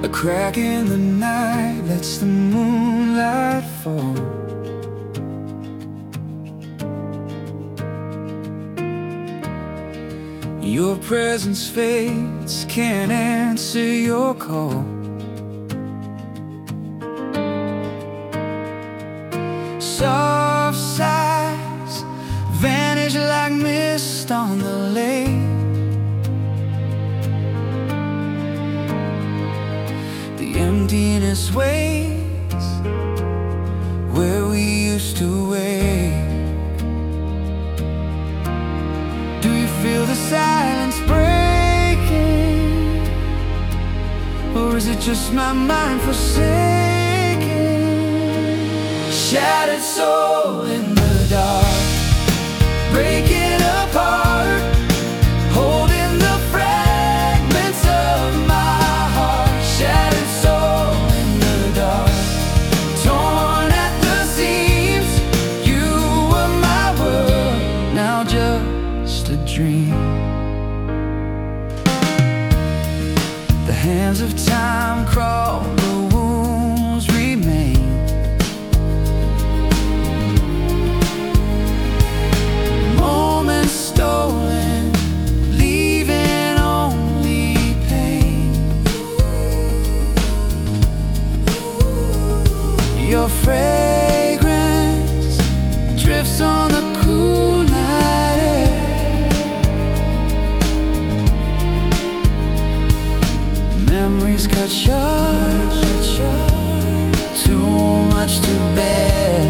crack in the night lets the moonlight fall. Your presence fades, can't answer your call. Soft sighs vanish like mist on the lake. The emptiness waits where we used to wait. Do you feel the silence breaking? Or is it just my mind forsaken? Shattered soul in the dark, breaking apart, holding the fragments of my heart. Shattered soul in the dark, torn at the seams. You were my world, now just a dream. The hands of time crawl, the wounds remain. Moments stolen, leaving only pain. Your fragrance drifts on the cool night air. Memories cut short, too much to bear.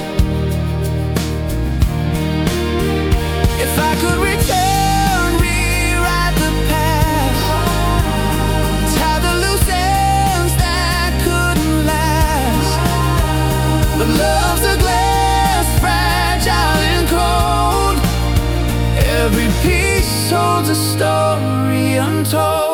If I could return, rewrite the past, tie the loose ends that couldn't last. But love's a glass, fragile and cold. Every piece holds a story untold.